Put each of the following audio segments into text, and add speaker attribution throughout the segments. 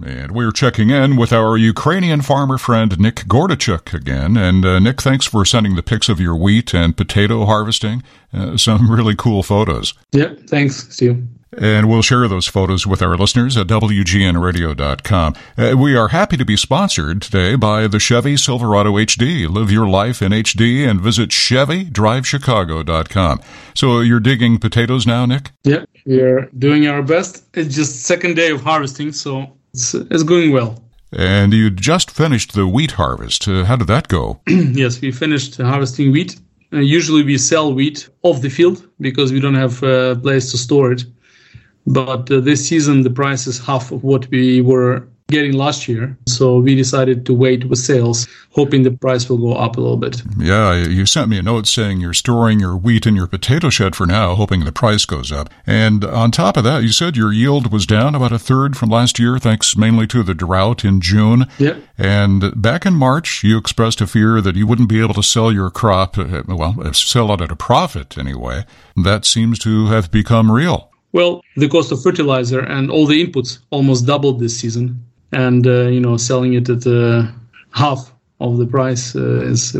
Speaker 1: And we're checking in with our Ukrainian farmer friend Nick Gordachuk again. And Nick, thanks for sending the pics of your wheat and potato harvesting. Some really cool photos.
Speaker 2: Yeah, thanks, Steve.
Speaker 1: And we'll share those photos with our listeners at WGNradio.com. We are happy to be sponsored today by the Chevy Silverado HD. Live your life in HD and visit ChevyDriveChicago.com. So you're digging potatoes now, Nick?
Speaker 2: Yeah, we're doing our best. It's just second day of harvesting, so it's going well.
Speaker 1: And you just finished the wheat harvest. How did that go?
Speaker 2: Yes, we finished harvesting wheat. Usually we sell wheat off the field because we don't have a place to store it. But this season, the price is half of what we were getting last year. So we decided to wait with sales, hoping the price will go up a little bit.
Speaker 1: Yeah, you sent me a note saying you're storing your wheat in your potato shed for now, hoping the price goes up. And on top of that, you said your yield was down about a third from last year, thanks mainly to the drought in June.
Speaker 2: Yeah.
Speaker 1: And back in March, you expressed a fear that you wouldn't be able to sell your crop, sell it at a profit anyway. That seems to have become real.
Speaker 2: Well, the cost of fertilizer and all the inputs almost doubled this season. And, selling it at half of the price is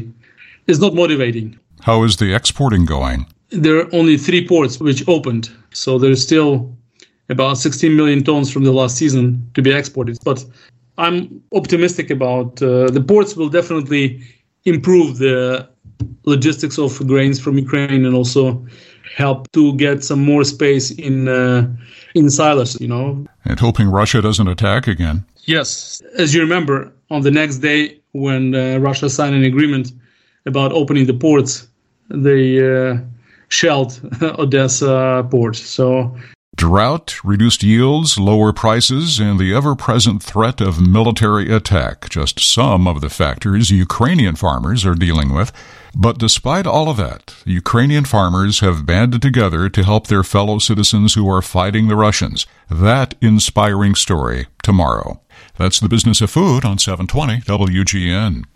Speaker 2: not motivating.
Speaker 1: How is the exporting going?
Speaker 2: There are only 3 ports which opened. So there's still about 16 million tons from the last season to be exported. But I'm optimistic about the ports will definitely improve the logistics of grains from Ukraine and also help to get some more space in silos,
Speaker 1: And hoping Russia doesn't attack again.
Speaker 2: Yes. As you remember, on the next day when Russia signed an agreement about opening the ports, they shelled Odessa port. So
Speaker 1: drought, reduced yields, lower prices, and the ever-present threat of military attack, just some of the factors Ukrainian farmers are dealing with. But despite all of that, Ukrainian farmers have banded together to help their fellow citizens who are fighting the Russians. That inspiring story tomorrow. That's the Business of Food on 720 WGN.